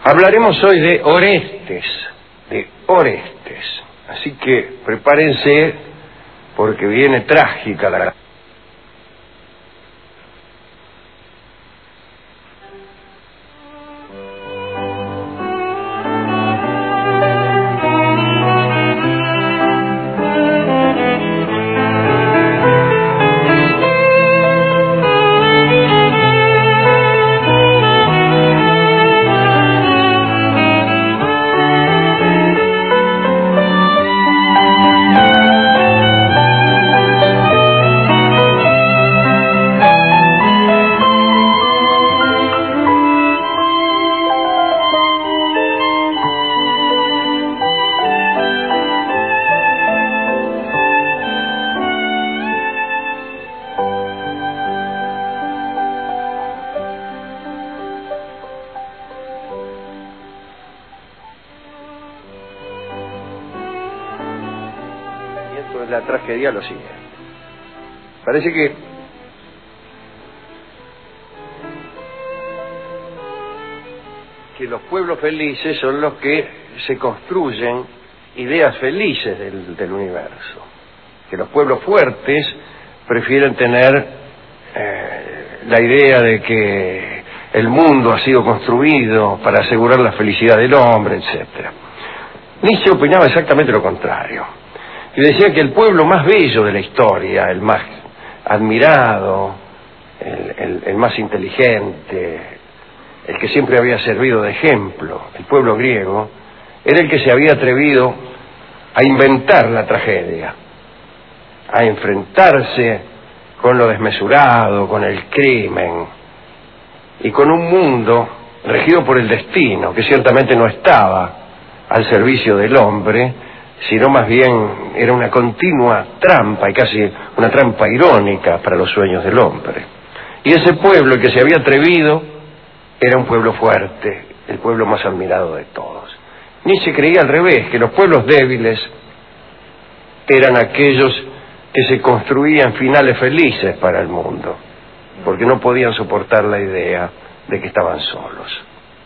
Hablaremos hoy de Orestes, así que prepárense porque viene trágica la... La tragedia lo siguiente. Parece que los pueblos felices son los que se construyen ideas felices del universo. Que los pueblos fuertes prefieren tener la idea de que el mundo ha sido construido para asegurar la felicidad del hombre, etc. Nietzsche opinaba exactamente lo contrario. Y decía que el pueblo más bello de la historia, el más admirado, el más inteligente, el que siempre había servido de ejemplo, el pueblo griego, era el que se había atrevido a inventar la tragedia, a enfrentarse con lo desmesurado, con el crimen, y con un mundo regido por el destino, que ciertamente no estaba al servicio del hombre, sino más bien era una continua trampa, y casi una trampa irónica para los sueños del hombre. Y ese pueblo, el que se había atrevido, era un pueblo fuerte, el pueblo más admirado de todos. Nietzsche creía al revés, que los pueblos débiles eran aquellos que se construían finales felices para el mundo, porque no podían soportar la idea de que estaban solos.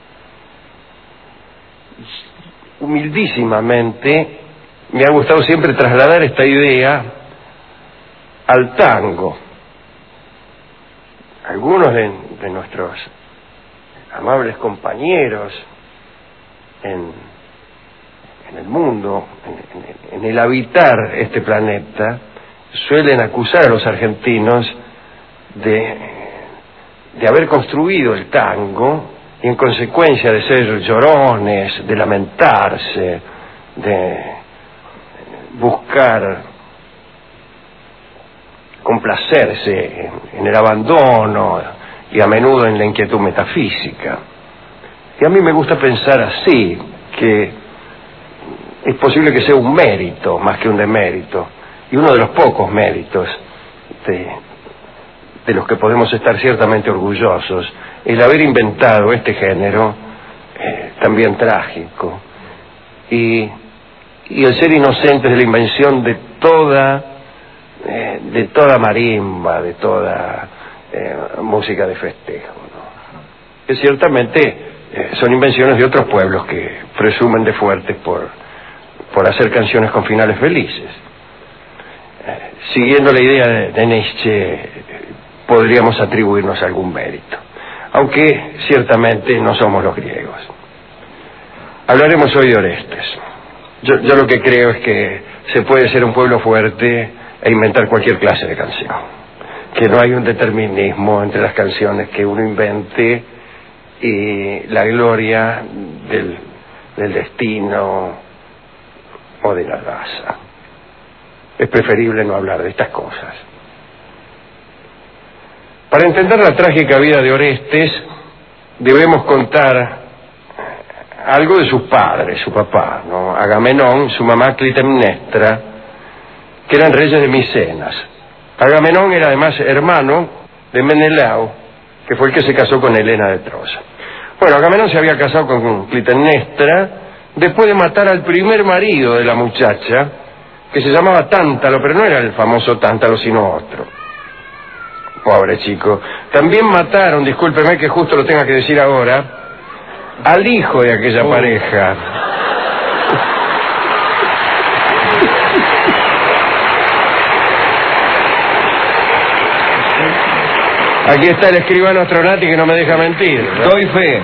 Humildísimamente, me ha gustado siempre trasladar esta idea al tango. Algunos de nuestros amables compañeros en el mundo, en el habitar este planeta, suelen acusar a los argentinos de haber construido el tango y en consecuencia de ser llorones, de lamentarse, de buscar complacerse en el abandono y a menudo en la inquietud metafísica. Y a mí me gusta pensar así, que es posible que sea un mérito más que un demérito, y uno de los pocos méritos de los que podemos estar ciertamente orgullosos, el haber inventado este género también trágico, y el ser inocentes de la invención de toda marimba, de toda música de festejo, ¿no? Que ciertamente son invenciones de otros pueblos que presumen de fuertes por hacer canciones con finales felices. Siguiendo la idea de Nietzsche, podríamos atribuirnos algún mérito, aunque ciertamente no somos los griegos. Hablaremos hoy de Orestes. Yo lo que creo es que se puede ser un pueblo fuerte e inventar cualquier clase de canción, que no hay un determinismo entre las canciones que uno invente y la gloria del destino o de la raza. Es preferible no hablar de estas cosas. Para entender la trágica vida de Orestes, debemos contar algo de sus padres, su papá, ¿no? Agamenón, su mamá Clitemnestra, que eran reyes de Micenas. Agamenón era además hermano de Menelao, que fue el que se casó con Helena de Troya. Bueno, Agamenón se había casado con Clitemnestra después de matar al primer marido de la muchacha, que se llamaba Tántalo, pero no era el famoso Tántalo, sino otro. Pobre chico. También mataron, discúlpeme que justo lo tenga que decir ahora, al hijo de aquella pareja. Aquí está el escribano Astronati que no me deja mentir, ¿no? Doy fe.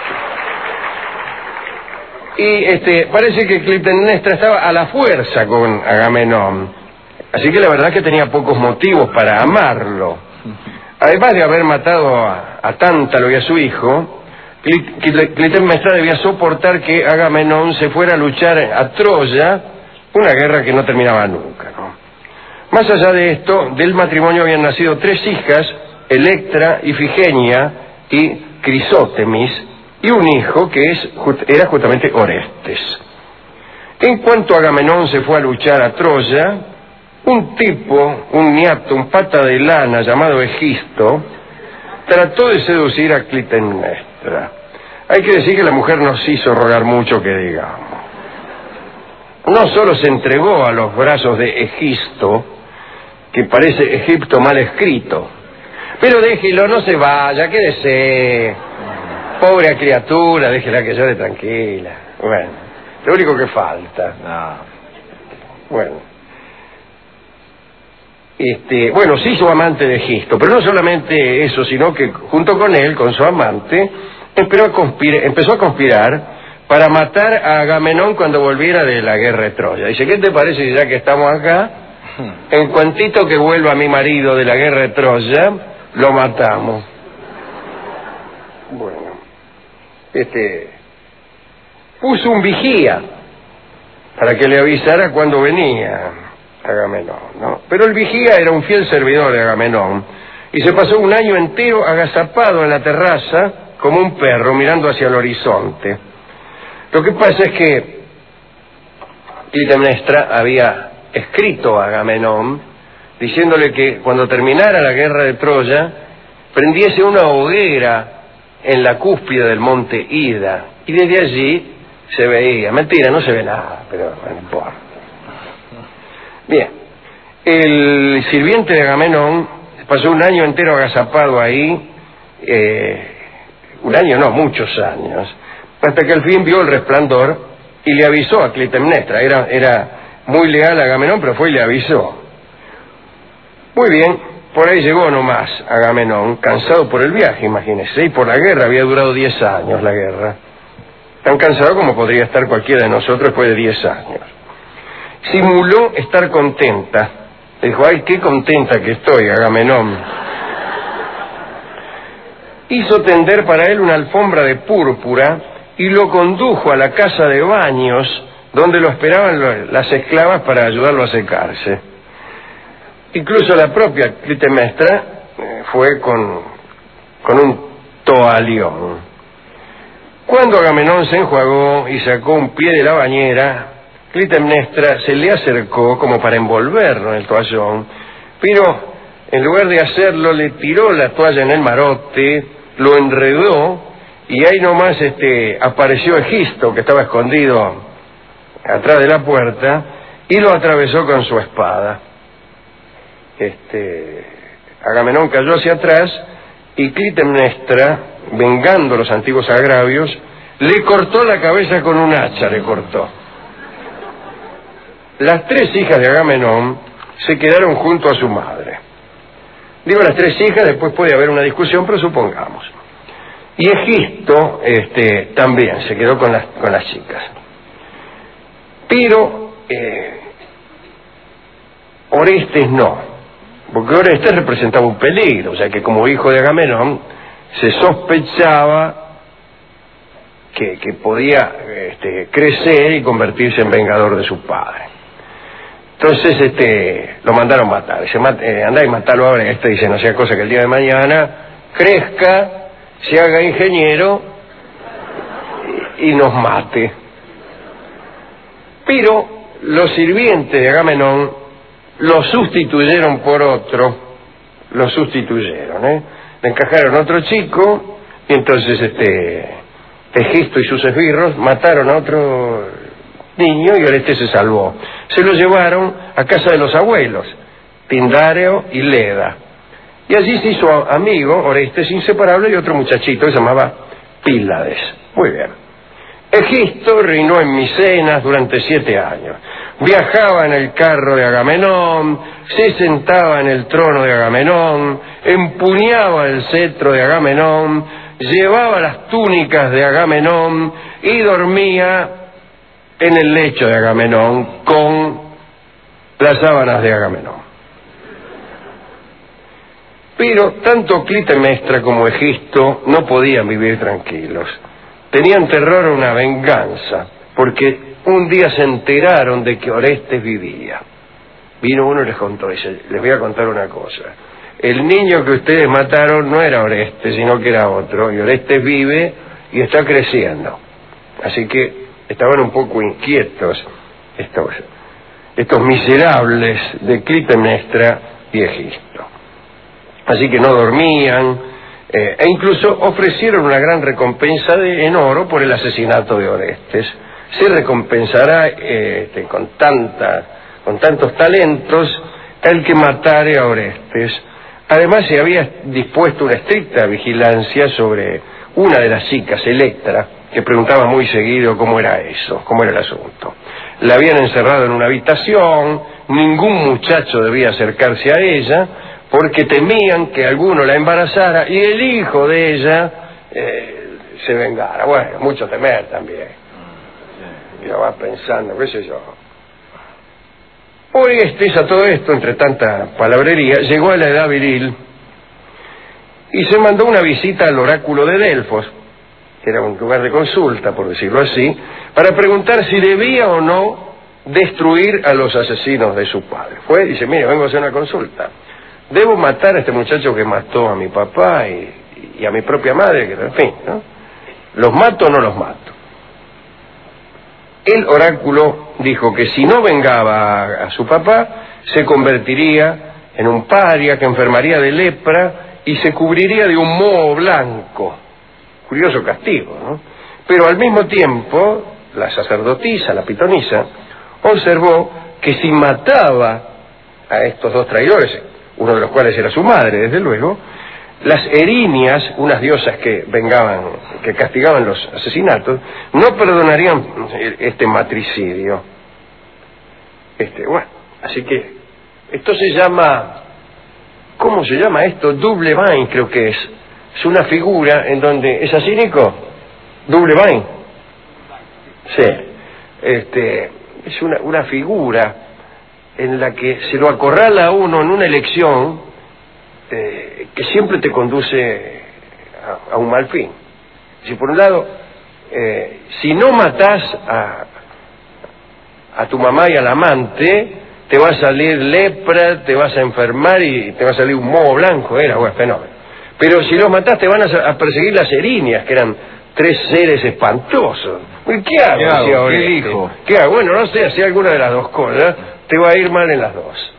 Y parece que Clitemnestra estaba a la fuerza con Agamenón, así que la verdad que tenía pocos motivos para amarlo. Además de haber matado a Tántalo y a su hijo, Clitemnestra debía soportar que Agamenón se fuera a luchar a Troya, una guerra que no terminaba nunca, ¿no? Más allá de esto, del matrimonio habían nacido 3 hijas, Electra, Ifigenia y Crisótemis, y un hijo que era justamente Orestes. En cuanto Agamenón se fue a luchar a Troya, un tipo, un niato, un pata de lana llamado Egisto, trató de seducir a Clitemnestra. Hay que decir que la mujer no se hizo rogar mucho, que digamos. No solo se entregó a los brazos de Egisto, que parece Egipto mal escrito, pero déjelo, no se vaya, quédese. Pobre criatura, déjela que llore tranquila. Bueno, lo único que falta. Bueno. Bueno, se hizo amante de Egisto, pero no solamente eso, sino que junto con él, con su amante, empezó a conspirar para matar a Agamenón cuando volviera de la guerra de Troya. Dice, ¿qué te parece si ya que estamos acá, en cuantito que vuelva mi marido de la guerra de Troya, lo matamos? Bueno, puso un vigía para que le avisara cuando venía Agamenón, ¿no? Pero el vigía era un fiel servidor de Agamenón y se pasó un año entero agazapado en la terraza como un perro mirando hacia el horizonte. Lo que pasa es que Clitemnestra había escrito a Agamenón diciéndole que cuando terminara la guerra de Troya prendiese una hoguera en la cúspide del monte Ida, y desde allí se veía, mentira, no se ve nada, pero no importa. Bien, el sirviente de Agamenón pasó un año entero agazapado ahí, un año no, muchos años, hasta que al fin vio el resplandor y le avisó a Clitemnestra. Era muy leal a Agamenón, pero fue y le avisó. Muy bien, por ahí llegó nomás Agamenón, cansado por el viaje, imagínese, y por la guerra. Había durado 10 años la guerra, tan cansado como podría estar cualquiera de nosotros después de 10 años. Simuló estar contenta, dijo, ay, qué contenta que estoy, Agamenón. Hizo tender para él una alfombra de púrpura y lo condujo a la casa de baños donde lo esperaban las esclavas para ayudarlo a secarse. Incluso la propia Clitemnestra fue con un toalión. Cuando Agamenón se enjuagó y sacó un pie de la bañera, Clitemnestra se le acercó como para envolverlo en el toallón, pero en lugar de hacerlo le tiró la toalla en el marote, lo enredó y ahí nomás apareció Egisto, que estaba escondido atrás de la puerta, y lo atravesó con su espada. Agamenón cayó hacia atrás y Clitemnestra, vengando los antiguos agravios, le cortó la cabeza con un hacha, le cortó. Las 3 hijas de Agamenón se quedaron junto a su madre. Digo las 3 hijas, después puede haber una discusión, pero supongamos. Y Egisto también se quedó con las chicas. Pero Orestes no, porque Orestes representaba un peligro, o sea que como hijo de Agamenón se sospechaba que podía crecer y convertirse en vengador de su padre. Entonces lo mandaron matar. Dice, andá y matalo ahora. Dice, no sea cosa que el día de mañana crezca, se haga ingeniero y nos mate. Pero los sirvientes de Agamenón lo sustituyeron por otro, le encajaron otro chico, y entonces Egisto y sus esbirros mataron a otro niño y Orestes se salvó. Se lo llevaron a casa de los abuelos, Tindáreo y Leda, y allí se hizo amigo Orestes inseparable de otro muchachito que se llamaba Pílades. Muy bien. Egisto reinó en Micenas durante 7 años. Viajaba en el carro de Agamenón, se sentaba en el trono de Agamenón, empuñaba el cetro de Agamenón, llevaba las túnicas de Agamenón y dormía en el lecho de Agamenón con las sábanas de Agamenón. Pero tanto Clitemnestra como Egisto no podían vivir tranquilos. Tenían terror a una venganza, porque un día se enteraron de que Orestes vivía. Vino uno y les contó, dice, les voy a contar una cosa. El niño que ustedes mataron no era Orestes, sino que era otro, y Orestes vive y está creciendo. Así que estaban un poco inquietos estos miserables de Clitemnestra y Egisto. Así que no dormían, e incluso ofrecieron una gran recompensa en oro por el asesinato de Orestes. Se recompensará con tantos talentos el que matare a Orestes. Además se había dispuesto una estricta vigilancia sobre una de las chicas, Electra, que preguntaba muy seguido cómo era eso, cómo era el asunto. La habían encerrado en una habitación, ningún muchacho debía acercarse a ella, porque temían que alguno la embarazara y el hijo de ella se vengara. Bueno, mucho temer también. Y lo vas pensando, qué sé yo. Orestes, a todo esto, entre tanta palabrería, llegó a la edad viril y se mandó una visita al oráculo de Delfos, que era un lugar de consulta, por decirlo así, para preguntar si debía o no destruir a los asesinos de su padre. Fue y dice, mire, vengo a hacer una consulta. ¿Debo matar a este muchacho que mató a mi papá y a mi propia madre? Que, en fin, ¿no? ¿Los mato o no los mato? El oráculo dijo que si no vengaba a su papá, se convertiría en un paria que enfermaría de lepra y se cubriría de un moho blanco. Curioso castigo, ¿no? Pero al mismo tiempo, la sacerdotisa, la pitonisa, observó que si mataba a estos dos traidores, uno de los cuales era su madre, desde luego, las erinias, unas diosas que castigaban los asesinatos, no perdonarían este matricidio. Bueno, así que esto se llama, ¿cómo se llama esto? Double Bind, creo que es. Es una figura en donde, ¿es así, Nico? Double Bind. Sí. Es una figura en la que se lo acorrala a uno en una elección que siempre te conduce a un mal fin. Si por un lado, si no matás a tu mamá y al amante, te va a salir lepra, te vas a enfermar y te va a salir un moho blanco, bueno, fenómeno. Pero si los matás te van a perseguir las erinias, que eran 3 seres espantosos. ¿Qué hago? ¿Qué dijo? ¿Qué hago? Bueno, no sé, hacía alguna de las dos cosas, te va a ir mal en las dos.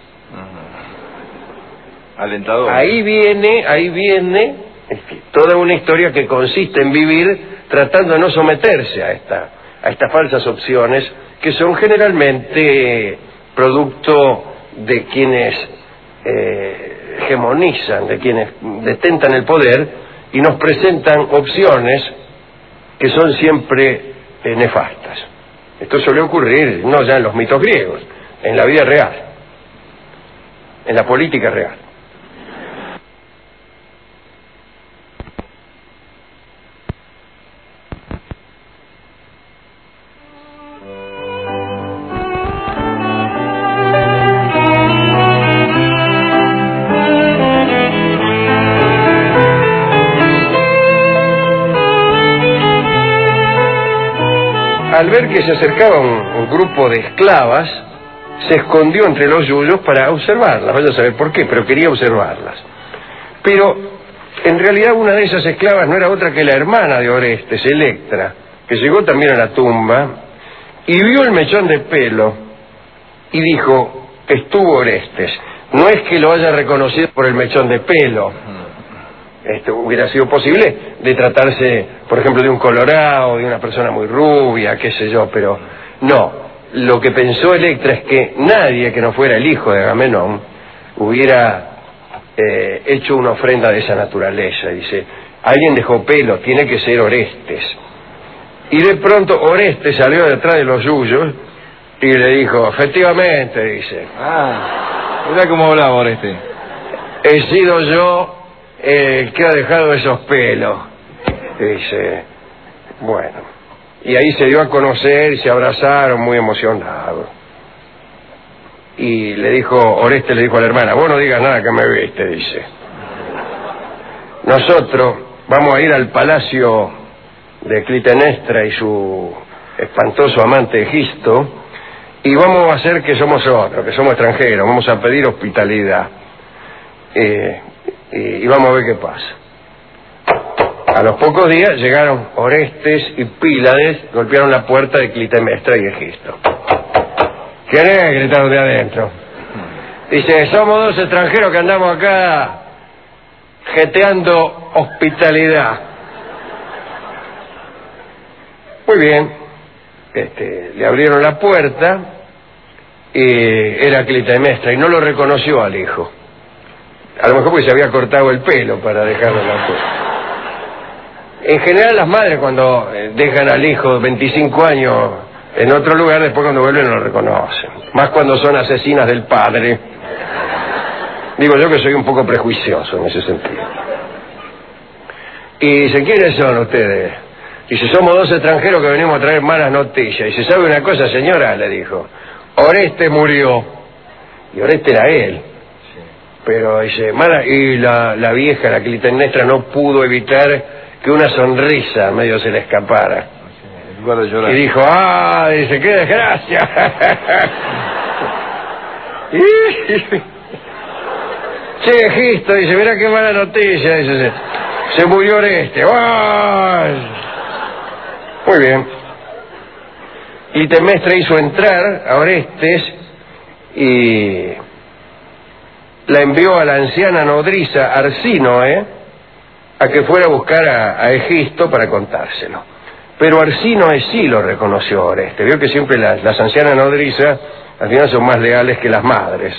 Alentador. Ahí viene toda una historia que consiste en vivir tratando de no someterse a estas falsas opciones, que son generalmente producto de quienes hegemonizan, de quienes detentan el poder y nos presentan opciones que son siempre nefastas. Esto suele ocurrir no ya en los mitos griegos, en la vida real, en la política real. Al ver que se acercaba un grupo de esclavas, se escondió entre los yuyos para observarlas. Vaya a saber por qué, pero quería observarlas. Pero en realidad una de esas esclavas no era otra que la hermana de Orestes, Electra, que llegó también a la tumba y vio el mechón de pelo y dijo, estuvo Orestes. No es que lo haya reconocido por el mechón de pelo. Esto hubiera sido posible de tratarse, por ejemplo, de un colorado, de una persona muy rubia, qué sé yo, pero no. Lo que pensó Electra es que nadie que no fuera el hijo de Agamenón hubiera hecho una ofrenda de esa naturaleza. Dice, alguien dejó pelo, tiene que ser Orestes. Y de pronto Orestes salió detrás de los suyos y le dijo, efectivamente, dice. Mira cómo hablaba Orestes. He sido yo el que ha dejado esos pelos. Dice, bueno. Y ahí se dio a conocer y se abrazaron muy emocionados. Y le dijo, Orestes le dijo a la hermana, vos no digas nada que me viste, dice. Nosotros vamos a ir al palacio de Clitemnestra y su espantoso amante Egisto, y vamos a hacer que somos otros, que somos extranjeros, vamos a pedir hospitalidad. Y vamos a ver qué pasa. A los pocos días llegaron Orestes y Pílades, golpearon la puerta de Clitemnestra y Egisto. ¿Quién es? Gritaron de adentro. Dice, somos dos extranjeros que andamos acá jeteando hospitalidad. Muy bien. Le abrieron la puerta y era Clitemnestra y no lo reconoció al hijo. A lo mejor porque se había cortado el pelo para dejarlo en la puerta. En general las madres cuando dejan al hijo 25 años en otro lugar, después cuando vuelven no lo reconocen. Más cuando son asesinas del padre. Digo yo que soy un poco prejuicioso en ese sentido. Y dice, ¿quiénes son ustedes? Dice, somos dos extranjeros que venimos a traer malas noticias. Y se sabe una cosa, señora, le dijo, Orestes murió. Y Orestes era él. Pero dice, y la vieja, la Clitemnestra, no pudo evitar que una sonrisa medio se le escapara. Y dijo, dice, qué desgracia. Che, Egisto, dice, mirá qué mala noticia. Dice, se murió Orestes. Muy bien. Clitemnestra hizo entrar a Orestes y la envió a la anciana nodriza Arsínoe a que fuera a buscar a Egisto para contárselo. Pero Arsínoe sí lo reconoció a Orestes. Vio que siempre las ancianas nodrizas al final son más leales que las madres.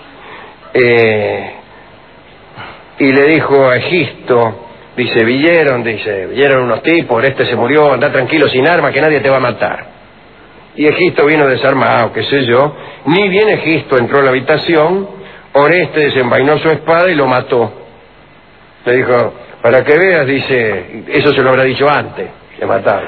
Y le dijo a Egisto, vieron unos tipos, Orestes se murió, anda tranquilo sin armas que nadie te va a matar. Y Egisto vino desarmado, qué sé yo. Ni bien Egisto entró a la habitación, Orestes desenvainó su espada y lo mató. Le dijo, para que veas, dice, eso se lo habrá dicho antes de matarlo.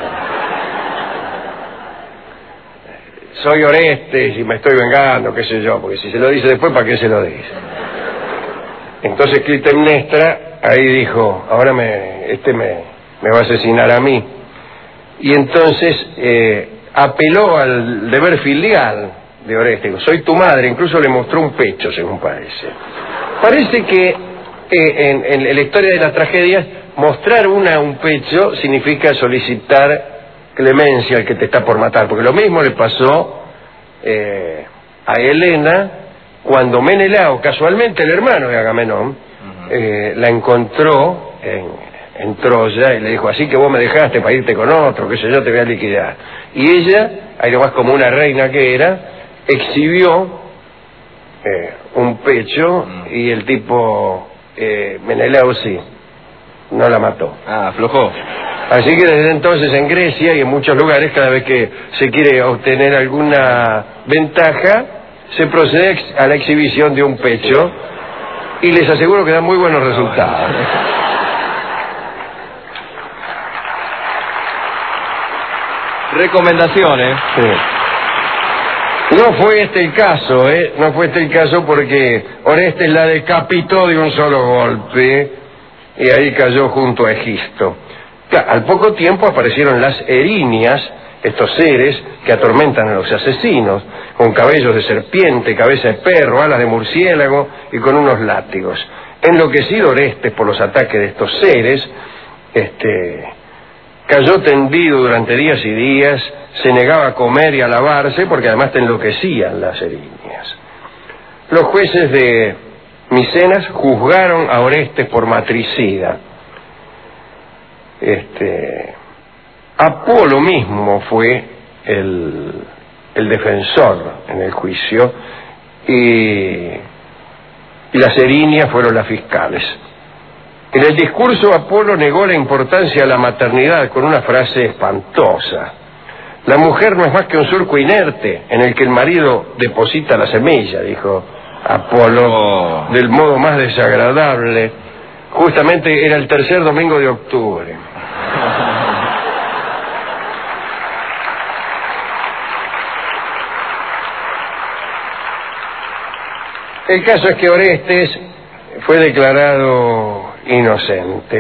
Soy Orestes y me estoy vengando, qué sé yo, porque si se lo dice después, ¿para qué se lo dice? Entonces Clitemnestra ahí dijo, ahora me va a asesinar a mí. Y entonces apeló al deber filial de Orestes. Digo, soy tu madre, incluso le mostró un pecho, según parece. Parece que en la historia de las tragedias, mostrar un pecho significa solicitar clemencia al que te está por matar, porque lo mismo le pasó a Helena cuando Menelao, casualmente el hermano de Agamenón, la encontró en Troya y le dijo, así que vos me dejaste para irte con otro, qué sé yo, te voy a liquidar. Y ella, ahí nomás como una reina que era, exhibió un pecho y el tipo Menelao sí, no la mató. Aflojó. Así que desde entonces en Grecia y en muchos lugares, cada vez que se quiere obtener alguna ventaja, se procede a la exhibición de un pecho y les aseguro que da muy buenos resultados. Recomendaciones. Sí. No fue este el caso, no fue este el caso porque Orestes la decapitó de un solo golpe y ahí cayó junto a Egisto. Al poco tiempo aparecieron las erinias, estos seres que atormentan a los asesinos, con cabellos de serpiente, cabeza de perro, alas de murciélago y con unos látigos. Enloquecido Orestes por los ataques de estos seres, cayó tendido durante días y días, se negaba a comer y a lavarse porque además te enloquecían las erinias. Los jueces de Micenas juzgaron a Orestes por matricida. Apolo mismo fue el defensor en el juicio y las erinias fueron las fiscales. En el discurso Apolo negó la importancia de la maternidad con una frase espantosa. La mujer no es más que un surco inerte en el que el marido deposita la semilla, dijo Apolo, del modo más desagradable. Justamente era el tercer domingo de octubre. El caso es que Orestes fue declarado inocente.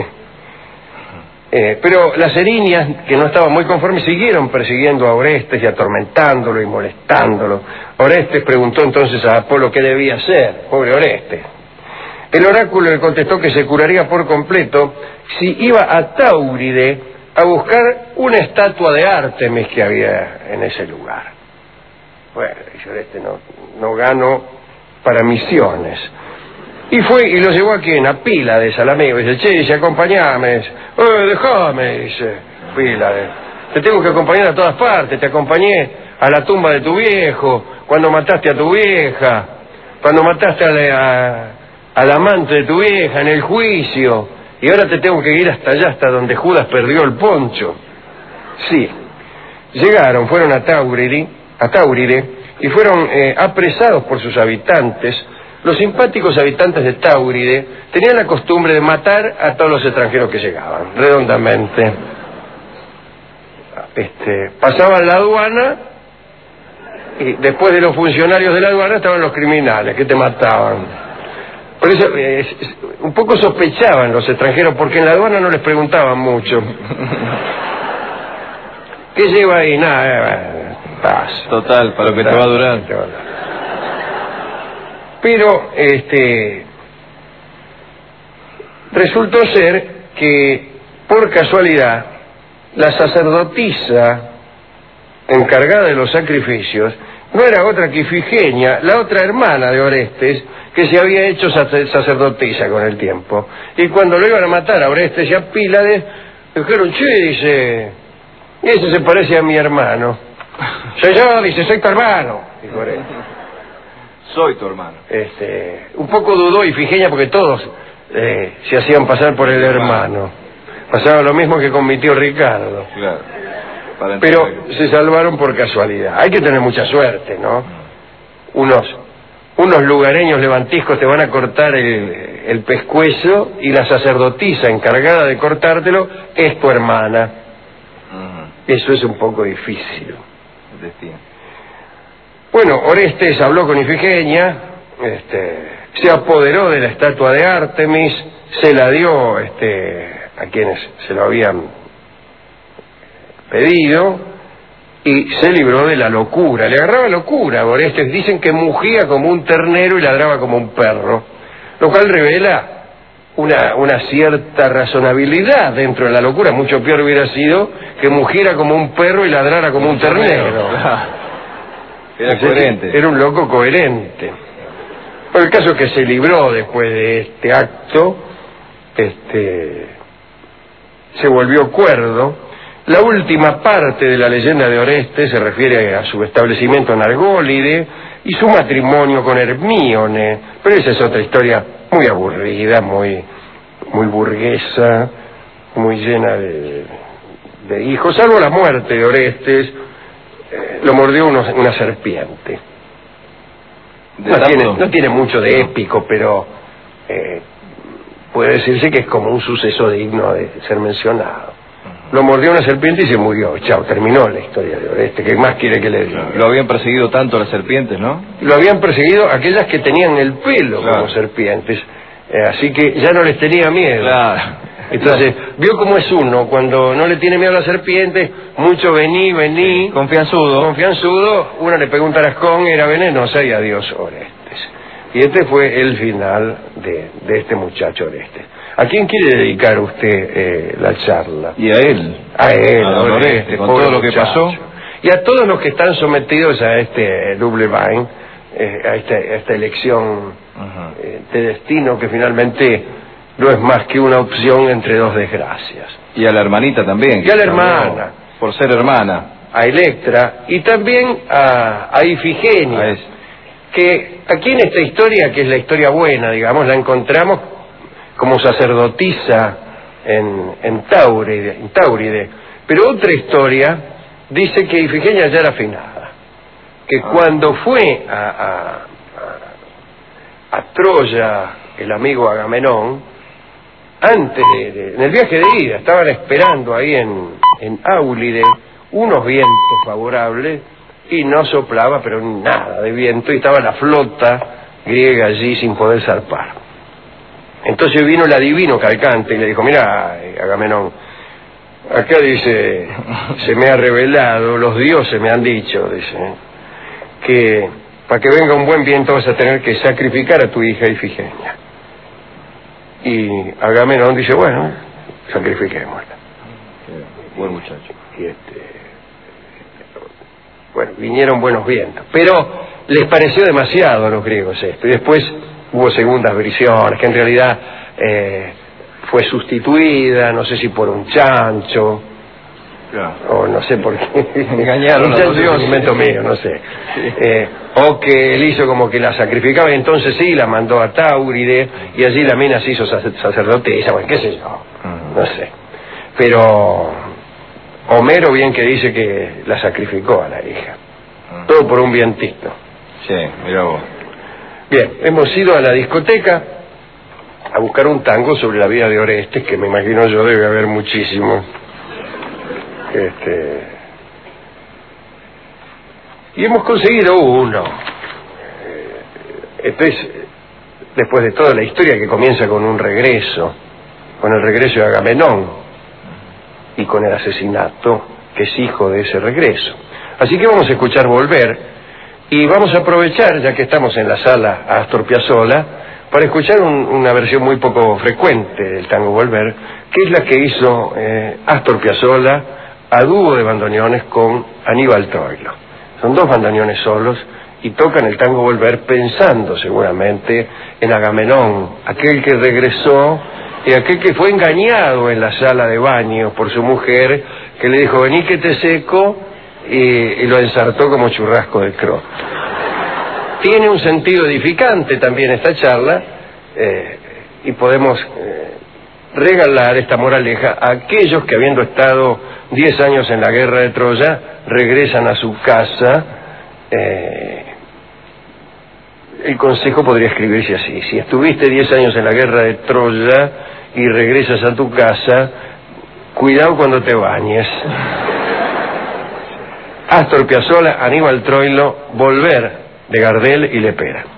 Pero las erinias, que no estaban muy conformes, siguieron persiguiendo a Orestes y atormentándolo y molestándolo. Orestes preguntó entonces a Apolo qué debía hacer, pobre Orestes. El oráculo le contestó que se curaría por completo si iba a Táuride a buscar una estatua de Ártemis que había en ese lugar. Bueno, dice Orestes, no gano para misiones. Y fue y lo llevó a quién, a Pílades, al amigo. Dice, che, dice, acompañame. Déjame, dice Pílades. Te tengo que acompañar a todas partes. Te acompañé a la tumba de tu viejo, cuando mataste a tu vieja, cuando mataste al amante de tu vieja en el juicio. Y ahora te tengo que ir hasta allá, hasta donde Judas perdió el poncho. Sí. Llegaron, fueron a Táuride, y fueron apresados por sus habitantes. Los simpáticos habitantes de Táuride tenían la costumbre de matar a todos los extranjeros que llegaban, redondamente. Pasaban la aduana y después de los funcionarios de la aduana estaban los criminales que te mataban. Por eso un poco sospechaban los extranjeros, porque en la aduana no les preguntaban mucho. ¿Qué lleva ahí? Nada, paz. Total, para lo que te va a durar. Pero resultó ser que, por casualidad, la sacerdotisa encargada de los sacrificios no era otra que Ifigenia, la otra hermana de Orestes, que se había hecho sacerdotisa con el tiempo. Y cuando lo iban a matar a Orestes y a Pílades, dijeron, che, dice, ese se parece a mi hermano. Soy yo, dice, soy tu hermano, dijo Orestes. Soy tu hermano. Un poco dudó Ifigenia porque todos se hacían pasar por el hermano. Pasaba lo mismo que con mi tío Ricardo. Claro. Pero se salvaron por casualidad. Hay que tener mucha suerte, ¿no? Unos lugareños levantiscos te van a cortar el pescuezo y la sacerdotisa encargada de cortártelo es tu hermana. Eso es un poco difícil. El destino. Bueno, Orestes habló con Ifigenia, se apoderó de la estatua de Ártemis, se la dio a quienes se lo habían pedido y se libró de la locura. Le agarraba locura a Orestes. Dicen que mugía como un ternero y ladraba como un perro, lo cual revela una cierta razonabilidad dentro de la locura. Mucho peor hubiera sido que mugiera como un perro y ladrara como un ternero. Era coherente. Era un loco coherente. Por el caso que se libró después de este acto, se volvió cuerdo. La última parte de la leyenda de Orestes se refiere a su establecimiento en Argólide y su matrimonio con Hermíone, pero esa es otra historia muy aburrida, muy burguesa, muy llena de hijos, salvo la muerte de Orestes. Lo mordió una serpiente. No tiene mucho de épico, pero puede decirse que es como un suceso digno de ser mencionado. Lo mordió una serpiente y se murió. Chao, terminó la historia de Orestes. ¿Qué más quiere que le diga? Lo habían perseguido tanto las serpientes, ¿no? Lo habían perseguido aquellas que tenían el pelo como serpientes. Así que ya no les tenía miedo. Claro. Entonces, vio cómo es uno, cuando no le tiene miedo a la serpiente, mucho vení. Sí, confianzudo, uno le pegó un tarascón, era venenosa y adiós Orestes. Y este fue el final de este muchacho Orestes. ¿A quién quiere dedicar usted la charla? Y a él. A él, a Orestes, con todo lo que pasó. Y a todos los que están sometidos a este double bind, a esta elección de destino que finalmente no es más que una opción entre dos desgracias. Y a la hermanita también. Y a la hermana. Por ser hermana. A Electra. Y también a Ifigenia. Que aquí en esta historia, que es la historia buena, digamos, la encontramos como sacerdotisa en Táuride. Pero otra historia dice que Ifigenia ya era finada, que cuando fue a Troya el amigo Agamenón, antes en el viaje de ida, estaban esperando ahí en Áulide unos vientos favorables y no soplaba pero nada de viento, y estaba la flota griega allí sin poder zarpar. Entonces vino el adivino Calcante y le dijo: mira, Agamenón, acá dice, se me ha revelado, los dioses me han dicho, dice, que para que venga un buen viento vas a tener que sacrificar a tu hija Ifigenia. Y Agamenón dice: bueno, sacrifiquémosla. Buen muchacho. Y bueno, vinieron buenos vientos, pero les pareció demasiado a los griegos esto, y después hubo segundas versiones, que en realidad fue sustituida, no sé si por un chancho, claro, o no sé por qué. Engañaron a los dioses. Es un invento mío, no sé. O que él hizo como que la sacrificaba, y entonces sí, la mandó a Táuride, y allí la mina se hizo sacerdotisa, bueno, qué sé yo, no sé. Pero Homero bien que dice que la sacrificó a la hija. Todo por un vientito. Sí, mirá vos. Bien, hemos ido a la discoteca a buscar un tango sobre la vida de Orestes, que me imagino yo debe haber muchísimo. Y hemos conseguido uno. Entonces, después de toda la historia que comienza con un regreso, con el regreso de Agamenón y con el asesinato que es hijo de ese regreso. Así que vamos a escuchar Volver, y vamos a aprovechar, ya que estamos en la sala Astor Piazzolla, para escuchar una versión muy poco frecuente del tango Volver, que es la que hizo Astor Piazzolla a dúo de bandoneones con Aníbal Troilo. Son dos bandoneones solos y tocan el tango Volver pensando seguramente en Agamenón, aquel que regresó y aquel que fue engañado en la sala de baño por su mujer, que le dijo: vení que te seco, y lo ensartó como churrasco de cro. Tiene un sentido edificante también esta charla, y podemos regalar esta moraleja a aquellos que, habiendo estado 10 años en la guerra de Troya, regresan a su casa. El consejo podría escribirse así: si estuviste 10 años en la guerra de Troya y regresas a tu casa, cuidado cuando te bañes. Astor Piazzolla, Aníbal Troilo, Volver, de Gardel y Lepera.